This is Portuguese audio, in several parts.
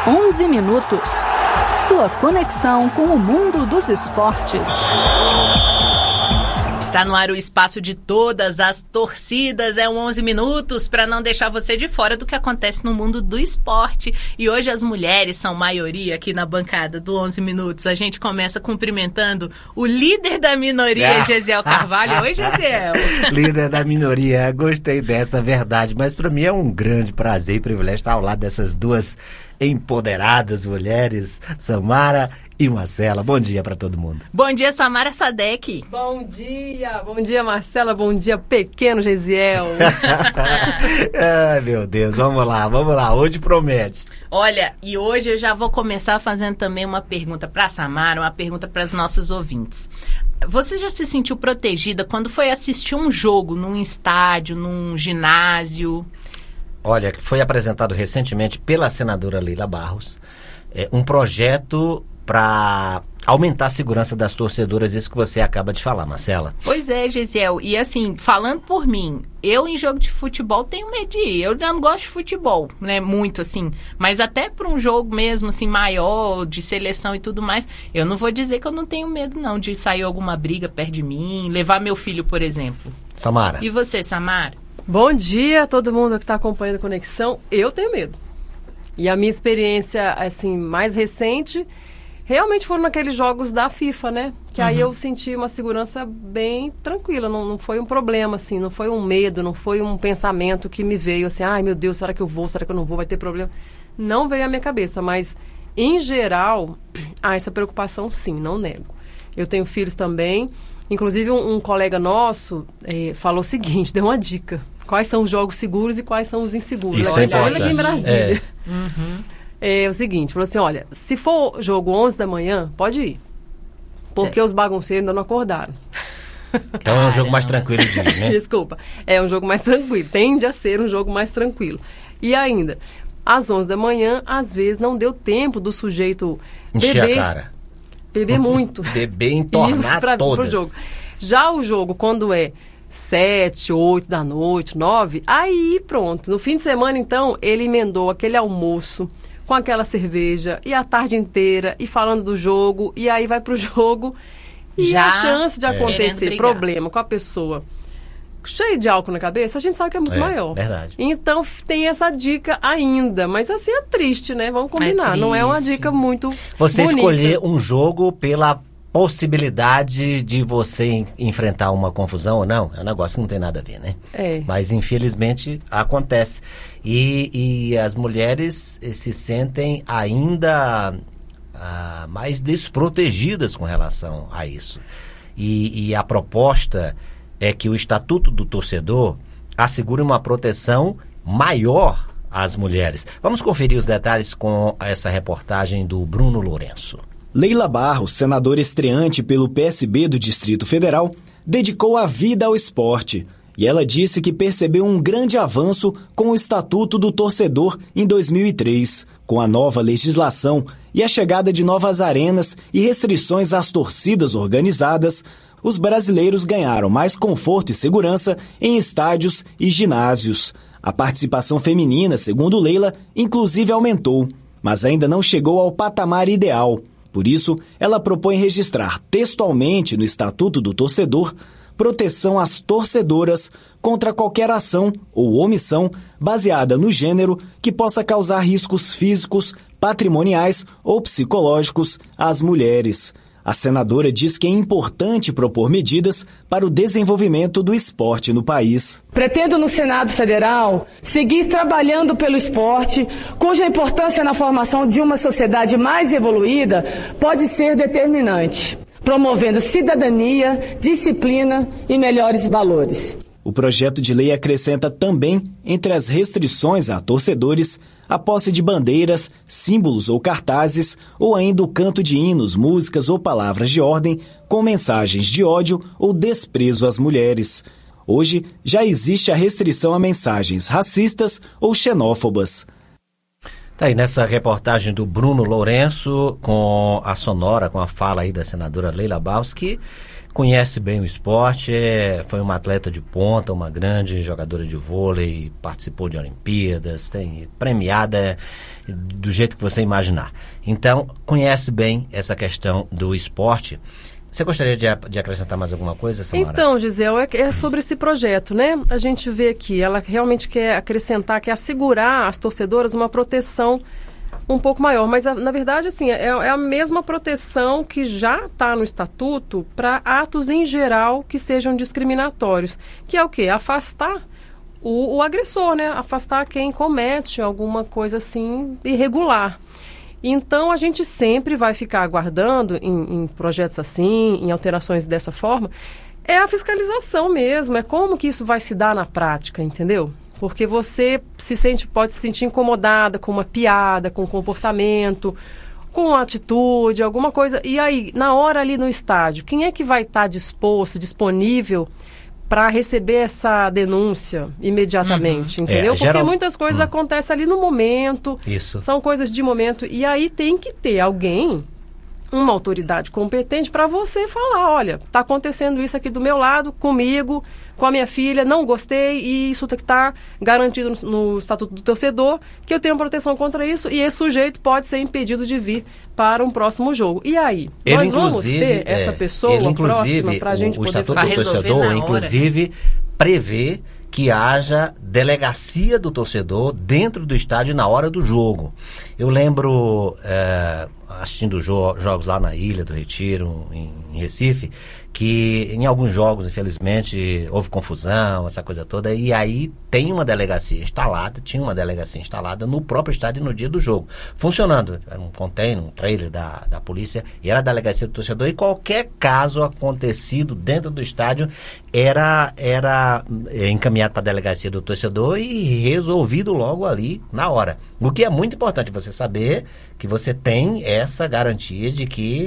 11 minutos. Sua conexão com o mundo dos esportes. Está no ar o espaço de todas as torcidas, 11 minutos para não deixar você de fora do que acontece no mundo do esporte. E hoje as mulheres são maioria aqui na bancada do 11 minutos. A gente começa cumprimentando o líder da minoria, Gesiel Carvalho. Oi, Gesiel. Líder da minoria, gostei dessa, verdade. Mas para mim é um grande prazer e privilégio estar ao lado dessas duas empoderadas mulheres, Samara e Marcela. Bom dia para todo mundo. Bom dia, Samara Sadek. Bom dia, Marcela. Bom dia, pequeno Gesiel. Ai, meu Deus, vamos lá, hoje promete. Olha, e hoje eu já vou começar fazendo também uma pergunta para a Samara, uma pergunta para as nossas ouvintes. Você já se sentiu protegida quando foi assistir um jogo num estádio, num ginásio? Olha, foi apresentado recentemente pela senadora Leila Barros um projeto para aumentar a segurança das torcedoras, isso que você acaba de falar, Marcela. Pois é, Gesiel, e assim, falando por mim, eu em jogo de futebol tenho medo de ir, eu já não gosto de futebol, né, muito assim, mas até para um jogo mesmo, assim, maior, de seleção e tudo mais, eu não vou dizer que eu não tenho medo não, de sair alguma briga perto de mim, levar meu filho, por exemplo. Samara. E você, Samara? Bom dia a todo mundo que está acompanhando a Conexão. Eu tenho medo. E a minha experiência, assim, mais recente, realmente foram naqueles jogos da FIFA, né? Que aí eu senti uma segurança bem tranquila. Não foi um problema, assim, não foi um medo, não foi um pensamento que me veio assim, ai meu Deus, será que eu vou, será que eu não vou, vai ter problema? Não veio à minha cabeça, mas em geral, há essa preocupação sim, não nego. Eu tenho filhos também. Inclusive, um colega nosso falou o seguinte, deu uma dica. Quais são os jogos seguros e quais são os inseguros. Isso é importante. Olha aqui em Brasília. É o seguinte, falou assim, olha, se for jogo 11 da manhã, pode ir. Porque os bagunceiros ainda não acordaram. Então é um jogo mais tranquilo de ir, né? Desculpa. É um jogo mais tranquilo. Tende a ser um jogo mais tranquilo. E ainda, às 11 da manhã, às vezes não deu tempo do sujeito encher a cara. Beber muito. Beber, entornar todas. Pro jogo. Já o jogo, quando é 7, 8 da noite, 9, aí pronto. No fim de semana, então, ele emendou aquele almoço com aquela cerveja e a tarde inteira e falando do jogo, e aí vai pro jogo e já a chance de acontecer problema com a pessoa cheio de álcool na cabeça, a gente sabe que é muito maior. Verdade. Então tem essa dica ainda, mas assim é triste, né? Vamos combinar, não é uma dica muito Você bonita. Escolher um jogo pela possibilidade de você enfrentar uma confusão ou não, é um negócio que não tem nada a ver, né? Mas infelizmente acontece. E as mulheres se sentem ainda mais desprotegidas com relação a isso. E a proposta é que o Estatuto do Torcedor assegure uma proteção maior às mulheres. Vamos conferir os detalhes com essa reportagem do Bruno Lourenço. Leila Barros, senadora estreante pelo PSB do Distrito Federal, dedicou a vida ao esporte. E ela disse que percebeu um grande avanço com o Estatuto do Torcedor em 2003. Com a nova legislação e a chegada de novas arenas e restrições às torcidas organizadas, os brasileiros ganharam mais conforto e segurança em estádios e ginásios. A participação feminina, segundo Leila, inclusive aumentou, mas ainda não chegou ao patamar ideal. Por isso, ela propõe registrar textualmente no Estatuto do Torcedor proteção às torcedoras contra qualquer ação ou omissão baseada no gênero que possa causar riscos físicos, patrimoniais ou psicológicos às mulheres. A senadora diz que é importante propor medidas para o desenvolvimento do esporte no país. Pretendo no Senado Federal seguir trabalhando pelo esporte, cuja importância na formação de uma sociedade mais evoluída pode ser determinante, promovendo cidadania, disciplina e melhores valores. O projeto de lei acrescenta também, entre as restrições a torcedores, a posse de bandeiras, símbolos ou cartazes, ou ainda o canto de hinos, músicas ou palavras de ordem com mensagens de ódio ou desprezo às mulheres. Hoje, já existe a restrição a mensagens racistas ou xenófobas. Tá aí nessa reportagem do Bruno Lourenço, com a sonora, com a fala aí da senadora Leila Barros, que conhece bem o esporte, foi uma atleta de ponta, uma grande jogadora de vôlei, participou de Olimpíadas, premiada do jeito que você imaginar. Então, conhece bem essa questão do esporte. Você gostaria de acrescentar mais alguma coisa, Samara? Então, Gisele, é sobre esse projeto, né? A gente vê aqui, ela realmente quer acrescentar, quer assegurar às torcedoras uma proteção um pouco maior. Mas, na verdade, assim, é a mesma proteção que já está no Estatuto para atos em geral que sejam discriminatórios. Que é o quê? Afastar o agressor, né? Afastar quem comete alguma coisa assim irregular. Então, a gente sempre vai ficar aguardando em projetos assim, em alterações dessa forma, é a fiscalização mesmo, é como que isso vai se dar na prática, entendeu? Porque você pode se sentir incomodada com uma piada, com um comportamento, com uma atitude, alguma coisa. E aí, na hora ali no estádio, quem é que vai estar disponível para receber essa denúncia imediatamente, entendeu? Porque muitas coisas acontecem ali no momento, são coisas de momento, e aí tem que ter alguém, uma autoridade competente, para você falar, olha, está acontecendo isso aqui do meu lado, comigo, com a minha filha, não gostei, e isso está garantido no Estatuto do Torcedor, que eu tenho proteção contra isso, e esse sujeito pode ser impedido de vir para um próximo jogo. E aí? Nós vamos ter essa pessoa próxima para a gente poder fazer. O Estatuto do Torcedor, inclusive, prevê que haja delegacia do torcedor dentro do estádio na hora do jogo. Eu lembro, assistindo jogos lá na Ilha do Retiro, em Recife, que em alguns jogos, infelizmente, houve confusão, essa coisa toda, e aí tinha uma delegacia instalada no próprio estádio no dia do jogo, funcionando. Era um container, um trailer da polícia, e era a delegacia do torcedor, e qualquer caso acontecido dentro do estádio era encaminhado para a delegacia do torcedor e resolvido logo ali, na hora. O que é muito importante você saber que você tem essa garantia de que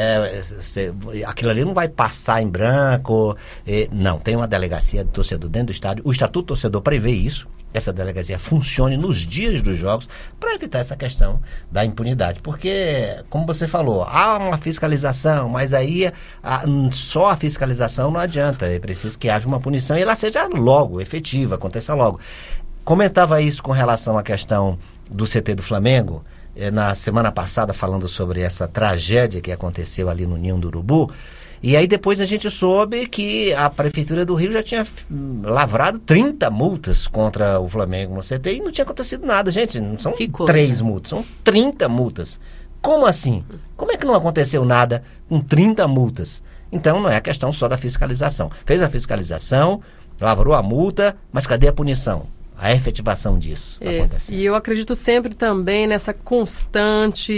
aquilo ali não vai passar em branco. Não, tem uma delegacia do torcedor dentro do estádio. O Estatuto do Torcedor prevê isso. Essa delegacia funcione nos dias dos jogos para evitar essa questão da impunidade. Porque, como você falou, há uma fiscalização, mas aí só a fiscalização não adianta. É preciso que haja uma punição e ela seja logo, efetiva, aconteça logo. Comentava isso com relação à questão do CT do Flamengo, na semana passada, falando sobre essa tragédia que aconteceu ali no Ninho do Urubu. E aí depois a gente soube que a Prefeitura do Rio já tinha lavrado 30 multas contra o Flamengo no CT e não tinha acontecido nada, gente. Não são 3 multas, são 30 multas. Como assim? Como é que não aconteceu nada com 30 multas? Então não é a questão só da fiscalização. Fez a fiscalização, lavrou a multa, mas cadê a punição? A efetivação disso acontecendo. E eu acredito sempre também nesse constante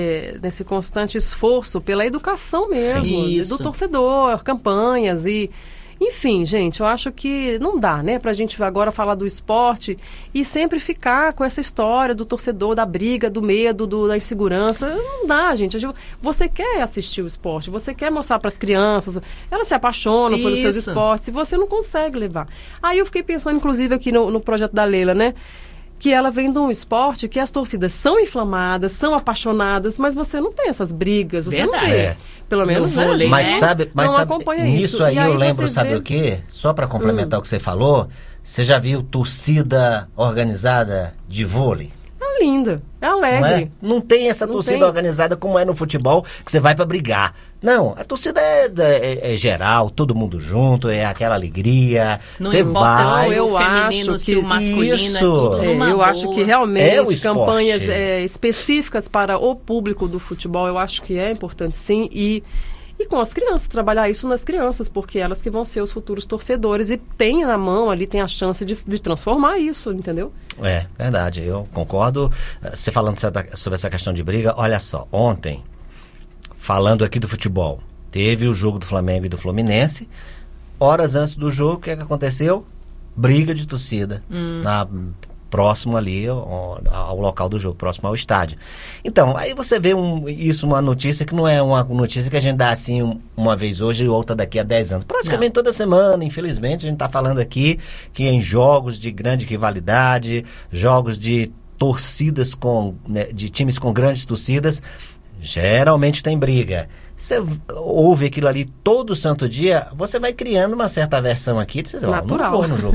esforço pela educação mesmo, do torcedor, campanhas e... Enfim, gente, eu acho que não dá, né, pra gente agora falar do esporte e sempre ficar com essa história do torcedor, da briga, do medo, da insegurança. Não dá, gente. Você quer assistir o esporte, você quer mostrar pras crianças, elas se apaixonam pelos seus esportes e você não consegue levar. Aí eu fiquei pensando, inclusive, aqui no projeto da Leila, né, que ela vem de um esporte que as torcidas são inflamadas, são apaixonadas, mas você não tem essas brigas, você não tem. Pelo menos vôlei, mas sabe, nisso aí eu lembro, sabe o quê? Só para complementar o que você falou, você já viu torcida organizada de vôlei? É linda, é alegre. Não tem essa torcida organizada como é no futebol, que você vai para brigar. Não, a torcida é geral, todo mundo junto, é aquela alegria. Não importa se o feminino, se o masculino, é tudo numa eu acho que realmente campanhas específicas para o público do futebol, eu acho que é importante sim, e com as crianças, trabalhar isso nas crianças, porque elas que vão ser os futuros torcedores e tem na mão ali, tem a chance de transformar isso, entendeu? É, verdade, eu concordo. Você falando sobre essa questão de briga, olha só, ontem, falando aqui do futebol, teve o jogo do Flamengo e do Fluminense, horas antes do jogo, o que é que aconteceu? Briga de torcida, próximo ali ao local do jogo, próximo ao estádio. Então, aí você vê uma notícia que não é uma notícia que a gente dá assim uma vez hoje e outra daqui a 10 anos. Praticamente toda semana, infelizmente, a gente está falando aqui que em jogos de grande rivalidade, jogos de torcidas de times com grandes torcidas, geralmente tem briga. Você ouve aquilo ali todo santo dia, você vai criando uma certa aversão aqui, você natural. Não vou no jogo disso.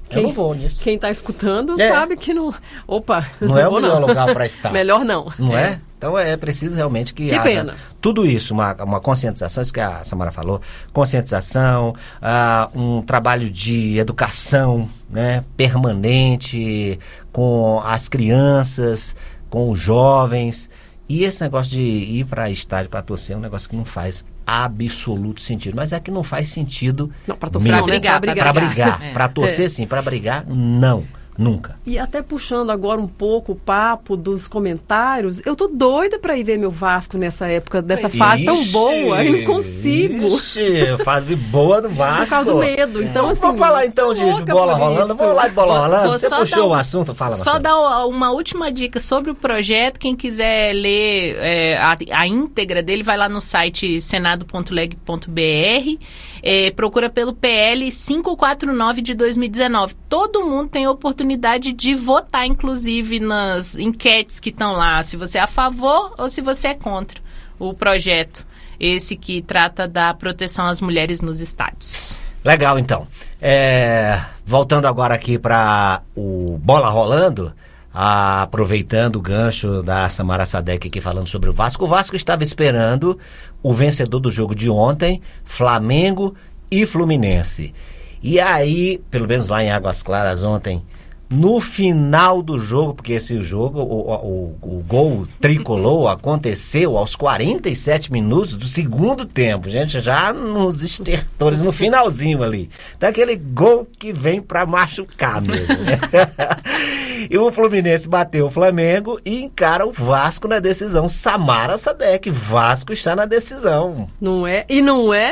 Eu não vou nisso. Quem está escutando sabe que não... Opa, não é o melhor lugar para estar. Melhor não. Não é? Então é preciso realmente que haja pena. Tudo isso, uma conscientização, isso que a Samara falou, conscientização, um trabalho de educação, né, permanente com as crianças, com os jovens. E esse negócio de ir para estádio para torcer é um negócio que não faz absoluto sentido. Mas é que não faz sentido. Não, para torcer, para brigar. Para torcer, sim, para brigar, não. Nunca. E até puxando agora um pouco o papo dos comentários, eu tô doida pra ir ver meu Vasco nessa época, dessa fase tão boa, eu não consigo. Fase boa do Vasco. Por causa do medo, então assim... Vamos falar então de bola rolando, vamos lá de bola rolando, você puxou o assunto, fala. Só dar uma última dica sobre o projeto, quem quiser ler a íntegra dele, vai lá no site senado.leg.br, procura pelo PL 549 de 2019. Todo mundo tem a oportunidade de votar, inclusive, nas enquetes que estão lá, se você é a favor ou se você é contra o projeto, esse que trata da proteção às mulheres nos estádios. Legal, então. Voltando agora aqui para o Bola Rolando, aproveitando o gancho da Samara Sadek aqui falando sobre o Vasco estava esperando o vencedor do jogo de ontem, Flamengo e Fluminense. E aí, pelo menos lá em Águas Claras ontem, no final do jogo, porque esse jogo, o gol tricolor aconteceu aos 47 minutos do segundo tempo, gente, já nos estertores, no finalzinho ali. Então aquele gol que vem pra machucar mesmo, né? E o Fluminense bateu o Flamengo e encara o Vasco na decisão. Samara Sadek, Vasco está na decisão. Não é? E não é?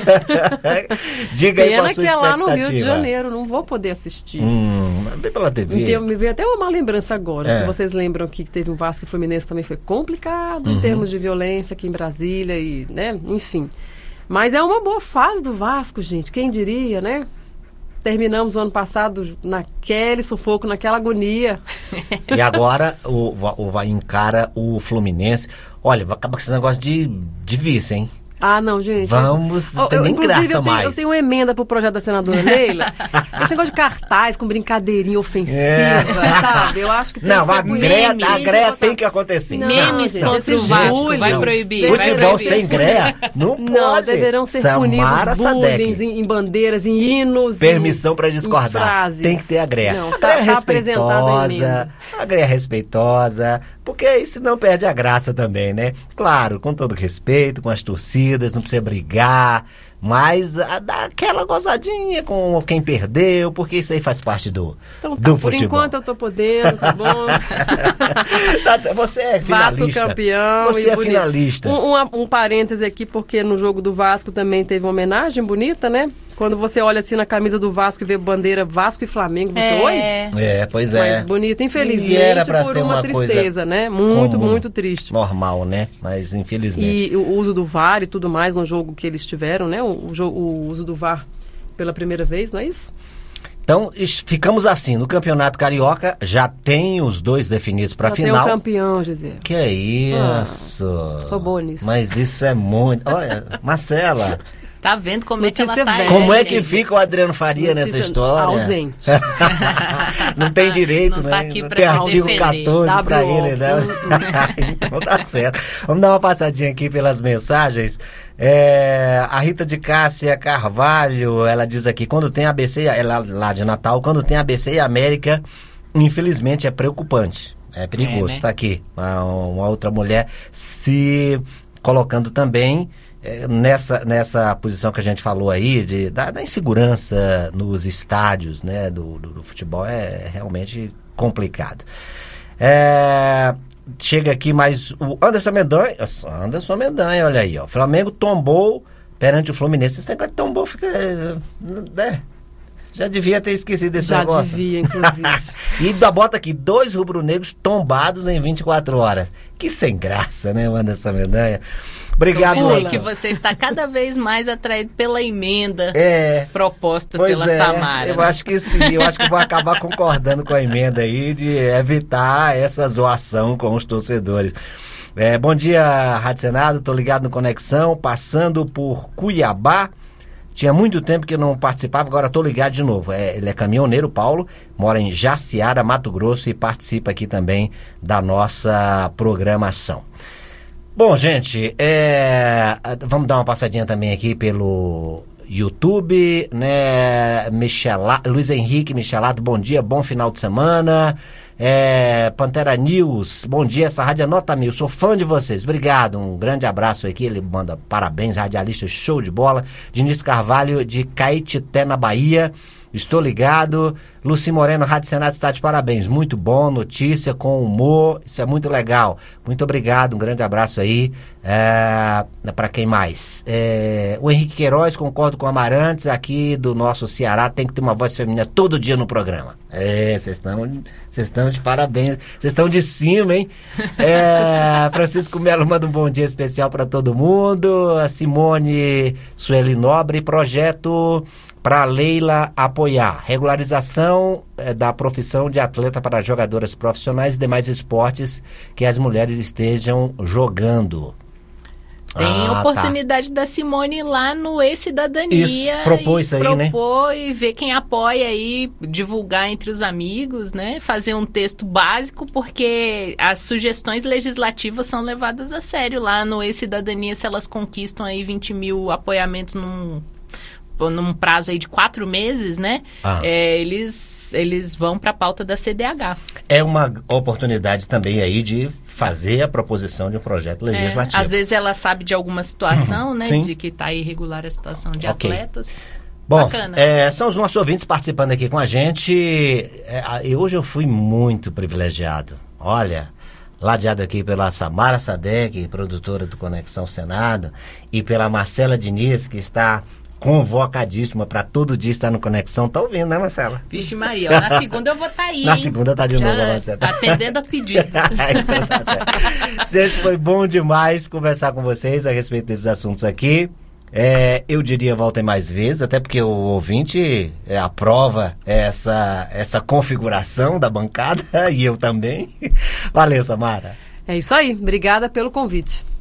Diga aí qual a sua expectativa. Pena que é lá no Rio de Janeiro, não vou poder assistir. Pela TV. Me veio até uma lembrança agora. Se vocês lembram que teve um Vasco e Fluminense também foi complicado em termos de violência aqui em Brasília e, né, enfim. Mas é uma boa fase do Vasco, gente. Quem diria, né? Terminamos o ano passado naquele sufoco, naquela agonia. E agora vai encara o Fluminense. Olha, vai acabar com esse negócio de vice, hein? Ah, não, gente. Vamos, não tem nem graça mais. Eu tenho uma emenda pro projeto da senadora Leila. Esse negócio de cartaz com brincadeirinha ofensiva, sabe? Eu acho que tem que a greia tem que acontecer. Memes contra o Vasco, vai proibir. Futebol sem greia não pode. Não, deverão ser punidos bullying em bandeiras, em hinos. Permissão para discordar. Tem que ter a greia. Não, a greia respeitosa. A greia respeitosa. Porque aí senão perde a graça também, né? Claro, com todo respeito, com as torcidas, não precisa brigar, mas dá aquela gozadinha com quem perdeu, porque isso aí faz parte do futebol. Por enquanto eu tô podendo, tá bom? Você é finalista. Vasco campeão. Você é finalista. Um parêntese aqui, porque no jogo do Vasco também teve uma homenagem bonita, né? Quando você olha assim na camisa do Vasco e vê bandeira Vasco e Flamengo, você oi? Pois é. Mas bonito, infelizmente, por uma tristeza, né? Muito, muito triste. Normal, né? Mas infelizmente. E o uso do VAR e tudo mais no jogo que eles tiveram, né? O uso do VAR pela primeira vez, não é isso? Então, ficamos assim, no Campeonato Carioca, já tem os dois definidos para a final. Já tem um campeão, Gisele. Que é isso? Sou boa nisso. Mas isso é muito... Olha, Marcela... Tá vendo como é que ela tá? Como é que fica o Adriano Faria nessa história? Ausente. Não tem direito, não né? Tá aqui não pra tem artigo 14 para ele, né? Então tá certo. Vamos dar uma passadinha aqui pelas mensagens. A Rita de Cássia Carvalho, ela diz aqui, quando tem ABC, ela lá de Natal, quando tem ABC e América, infelizmente é preocupante. É perigoso, né? Tá aqui. Uma outra mulher se colocando também nessa posição que a gente falou aí, da insegurança nos estádios, né, do futebol, é realmente complicado. Chega aqui mais o Anderson Mendanha, olha aí, ó. Flamengo tombou perante o Fluminense. Esse negócio de tombou fica... Já devia ter esquecido desse negócio. Já devia, inclusive. E bota aqui, 2 rubro-negros tombados em 24 horas. Que sem graça, né, Anderson Mendanha? Obrigado, Lula. Que você está cada vez mais atraído pela emenda proposta pela Samara. Eu acho que sim, eu acho que vou acabar concordando com a emenda aí de evitar essa zoação com os torcedores. Bom dia, Rádio Senado, tô ligado no Conexão, passando por Cuiabá. Tinha muito tempo que não participava, agora estou ligado de novo. Ele é caminhoneiro, Paulo, mora em Jaciara, Mato Grosso, e participa aqui também da nossa programação. Bom, gente, vamos dar uma passadinha também aqui pelo YouTube, né? Luiz Henrique Michelato, bom dia, bom final de semana. Pantera News, bom dia, essa rádio é nota 1000, sou fã de vocês, obrigado, um grande abraço aqui, ele manda parabéns, radialista show de bola. Diniz Carvalho de Caetité, na Bahia, estou ligado. Luci Moreno, Rádio Senado está de parabéns, muito bom, notícia com humor, isso é muito legal, muito obrigado, um grande abraço aí. Para quem mais? O Henrique Queiroz, concordo com o Amarantes, aqui do nosso Ceará tem que ter uma voz feminina todo dia no programa. Vocês estão de parabéns, vocês estão de cima, hein? Francisco Melo manda um bom dia especial para todo mundo. A Simone Sueli Nobre, projeto para Leila apoiar, regularização da profissão de atleta para jogadoras profissionais e demais esportes que as mulheres estejam jogando. Tem oportunidade da Simone lá no E-Cidadania. Propor isso aí, né? Propor e ver quem apoia aí, divulgar entre os amigos, né? Fazer um texto básico, porque as sugestões legislativas são levadas a sério lá no E-Cidadania, se elas conquistam aí 20 mil apoiamentos num prazo aí de 4 meses, né? Eles vão para a pauta da CDH. É uma oportunidade também aí de fazer a proposição de um projeto legislativo. Às vezes ela sabe de alguma situação, né? De que está irregular a situação de atletas. Bom, são os nossos ouvintes participando aqui com a gente. E hoje eu fui muito privilegiado. Olha, ladeado aqui pela Samara Sadek, produtora do Conexão Senado, e pela Marcela Diniz, que está convocadíssima para todo dia estar no Conexão. Tá ouvindo, né, Marcela? Vixe Maria, na segunda eu vou estar aí. Na segunda tá de novo, Marcela. Atendendo a pedido. Então tá certo. Gente, foi bom demais conversar com vocês a respeito desses assuntos aqui. Eu diria voltem mais vezes, até porque o ouvinte aprova essa configuração da bancada, e eu também. Valeu, Samara. É isso aí, obrigada pelo convite.